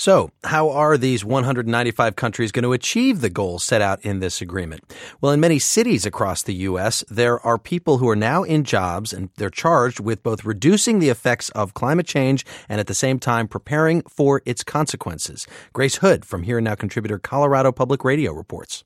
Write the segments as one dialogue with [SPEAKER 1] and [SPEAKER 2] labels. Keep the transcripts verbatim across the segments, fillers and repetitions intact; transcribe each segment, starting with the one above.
[SPEAKER 1] So, how are these one hundred ninety-five countries going to achieve the goals set out in this agreement? Well, in many cities across the U S, there are people who are now in jobs, and they're charged with both reducing the effects of climate change and at the same time preparing for its consequences. Grace Hood from Here and Now contributor Colorado Public Radio reports.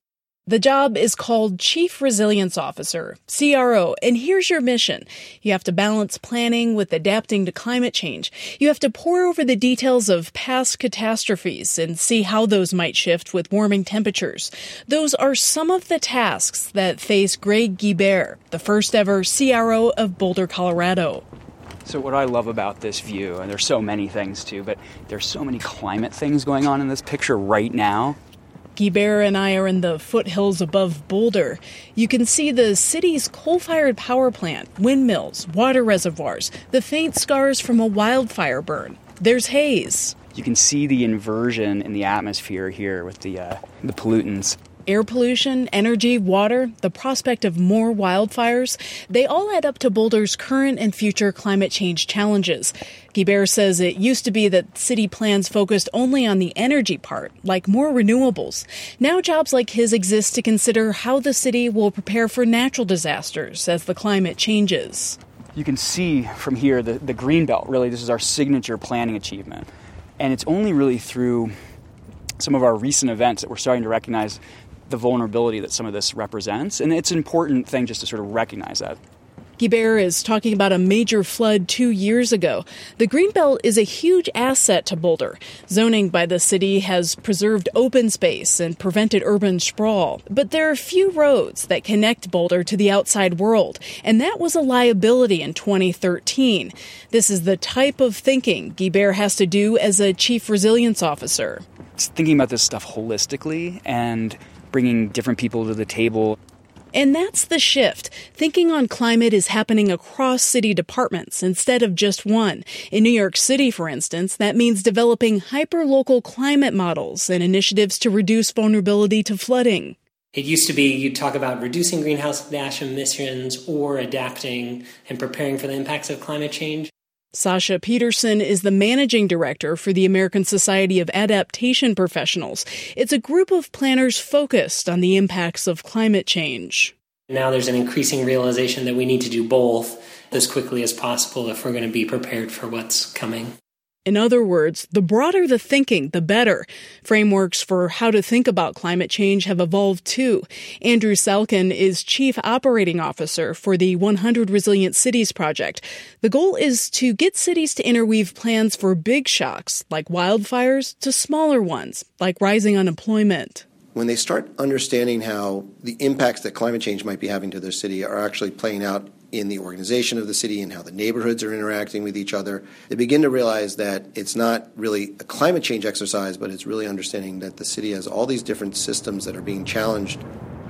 [SPEAKER 2] The job is called Chief Resilience Officer, C R O, and here's your mission. You have to balance planning with adapting to climate change. You have to pore over the details of past catastrophes and see how those might shift with warming temperatures. Those are some of the tasks that face Greg Guibert, the first ever C R O of Boulder, Colorado.
[SPEAKER 3] So what I love about this view, and there's so many things too, but there's so many climate things going on in this picture right now.
[SPEAKER 2] Guibert and I are in the foothills above Boulder. You can see the city's coal-fired power plant, windmills, water reservoirs, the faint scars from a wildfire burn. There's haze.
[SPEAKER 3] You can see the inversion in the atmosphere here with the uh, the pollutants.
[SPEAKER 2] Air pollution, energy, water, the prospect of more wildfires, they all add up to Boulder's current and future climate change challenges. Guibert says it used to be that city plans focused only on the energy part, like more renewables. Now jobs like his exist to consider how the city will prepare for natural disasters as the climate changes.
[SPEAKER 3] You can see from here the, the green belt, really, this is our signature planning achievement. And it's only really through some of our recent events that we're starting to recognize the vulnerability that some of this represents. And it's an important thing just to sort of recognize that.
[SPEAKER 2] Guibert is talking about a major flood two years ago. The Greenbelt is a huge asset to Boulder. Zoning by the city has preserved open space and prevented urban sprawl. But there are few roads that connect Boulder to the outside world, and that was a liability in twenty thirteen. This is the type of thinking Guibert has to do as a chief resilience officer.
[SPEAKER 3] It's thinking about this stuff holistically and bringing different people to the table.
[SPEAKER 2] And that's the shift. Thinking on climate is happening across city departments instead of just one. In New York City, for instance, that means developing hyper-local climate models and initiatives to reduce vulnerability to flooding.
[SPEAKER 4] It used to be you'd talk about reducing greenhouse gas emissions or adapting and preparing for the impacts of climate change.
[SPEAKER 2] Sasha Peterson is the managing director for the American Society of Adaptation Professionals. It's a group of planners focused on the impacts of climate change.
[SPEAKER 4] Now there's an increasing realization that we need to do both as quickly as possible if we're going to be prepared for what's coming.
[SPEAKER 2] In other words, the broader the thinking, the better. Frameworks for how to think about climate change have evolved too. Andrew Selkin is Chief Operating Officer for the one hundred Resilient Cities Project. The goal is to get cities to interweave plans for big shocks, like wildfires, to smaller ones, like rising unemployment.
[SPEAKER 5] When they start understanding how the impacts that climate change might be having to their city are actually playing out in the organization of the city and how the neighborhoods are interacting with each other, they begin to realize that it's not really a climate change exercise, but it's really understanding that the city has all these different systems that are being challenged.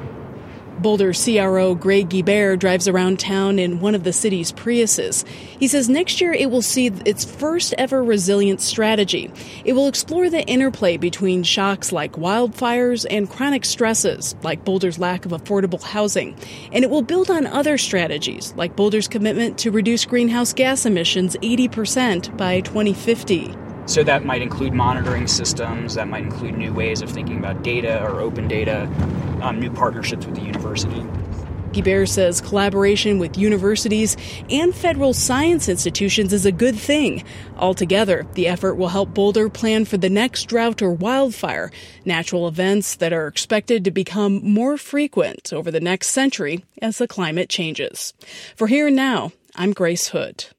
[SPEAKER 2] Boulder C R O Greg Guibert drives around town in one of the city's Priuses. He says next year it will see its first ever resilience strategy. It will explore the interplay between shocks like wildfires and chronic stresses, like Boulder's lack of affordable housing. And it will build on other strategies, like Boulder's commitment to reduce greenhouse gas emissions eighty percent by twenty fifty.
[SPEAKER 3] So that might include monitoring systems, that might include new ways of thinking about data or open data, um, new partnerships with the university.
[SPEAKER 2] Guibert says collaboration with universities and federal science institutions is a good thing. Altogether, the effort will help Boulder plan for the next drought or wildfire, natural events that are expected to become more frequent over the next century as the climate changes. For Here and Now, I'm Grace Hood.